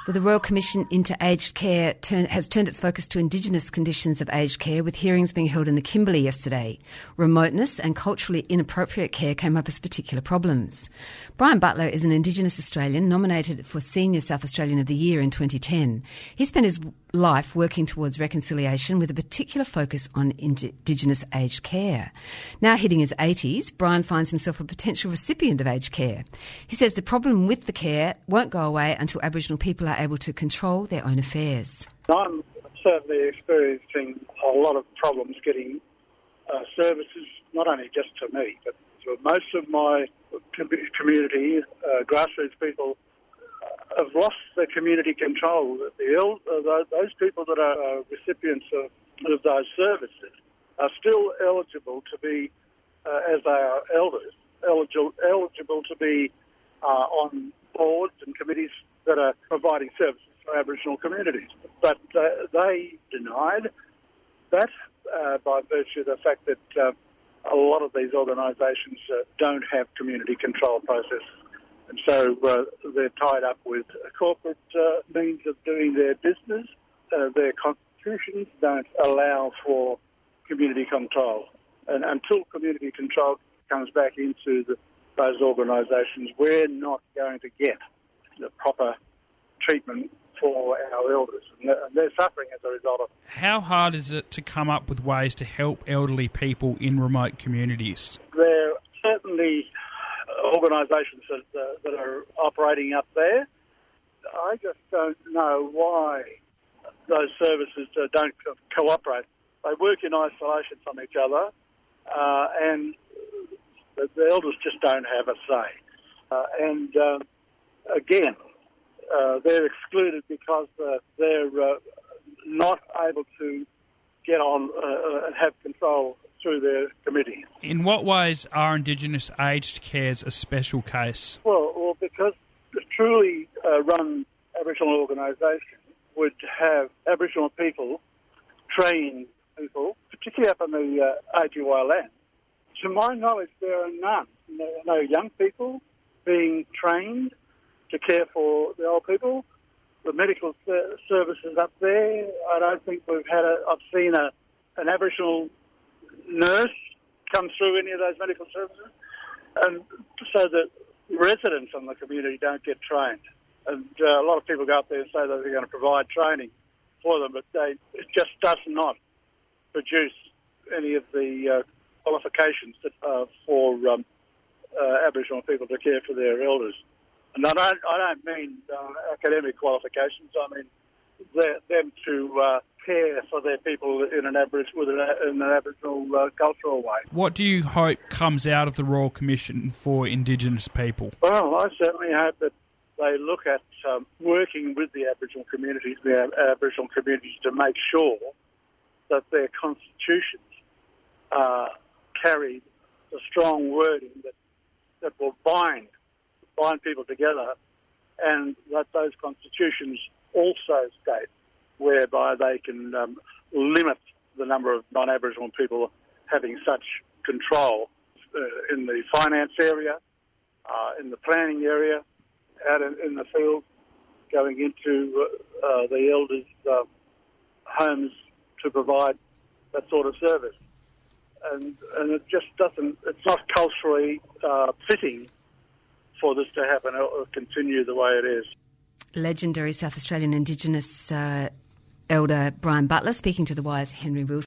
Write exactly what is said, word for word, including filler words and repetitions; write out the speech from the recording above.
Well, the Royal Commission into Aged Care turn, has turned its focus to Indigenous conditions of aged care, with hearings being held in the Kimberley yesterday. Remoteness and culturally inappropriate care came up as particular problems. Brian Butler is an Indigenous Australian nominated for Senior South Australian of the Year in twenty ten. He spent his life working towards reconciliation with a particular focus on Indigenous aged care. Now hitting his eighties, Brian finds himself a potential recipient of aged care. He says the problem with the care won't go away until Aboriginal people are able to control their own affairs. I'm certainly experiencing a lot of problems getting uh, services, not only just to me, but to most of my com- community, uh, grassroots people, have lost their community control. The el- uh, those people that are uh, recipients of, of those services are still eligible to be, uh, as they are elders, eligible, eligible to be uh, on boards and committees that are providing services for Aboriginal communities. But uh, they denied that uh, by virtue of the fact that uh, a lot of these organisations uh, don't have community control processes. And so uh, they're tied up with corporate uh, means of doing their business. Uh, their constitutions don't allow for community control. And until community control comes back into the, those organisations, we're not going to get the proper treatment for our elders. And they're suffering as a result of it. How hard is it to come up with ways to help elderly people in remote communities? There are certainly organisations that, uh, that are operating up there. I just don't know why those services uh, don't co- cooperate. They work in isolation from each other, uh, and the, the elders just don't have a say. Uh, and uh, again, uh, they're excluded because uh, they're uh, not able to get on uh, and have control through their committee. In what ways are Indigenous aged cares a special case? Well, well because a truly uh, run Aboriginal organisation would have Aboriginal people, train people, particularly up in the uh, A G Y land. To my knowledge, there are none. No, no young people being trained to care for the old people. The medical ser- services up there, I don't think we've had a, I've seen a, an Aboriginal nurse come through any of those medical services, and so that residents in the community don't get trained. And uh, a lot of people go up there and say that they're going to provide training for them, but they, it just does not produce any of the uh, qualifications that, uh, for um, uh, Aboriginal people to care for their elders. And I don't, I don't mean uh, academic qualifications. I mean them to uh, care for their people in an Aboriginal, with an, in an Aboriginal uh, cultural way. What do you hope comes out of the Royal Commission for Indigenous people? Well, I certainly hope that they look at um, working with the Aboriginal communities, the Aboriginal communities, to make sure that their constitutions uh, carry the strong wording that, that will bind bind people together, and that those constitutions also state whereby they can um, limit the number of non-Aboriginal people having such control uh, in the finance area, uh, in the planning area, out in, in the field, going into uh, uh, the elders' uh, homes to provide that sort of service. And, and it just doesn't, it's not culturally uh, fitting for this to happen or continue the way it is. Legendary South Australian Indigenous uh, elder Brian Butler speaking to The Wire's Henry Wilson.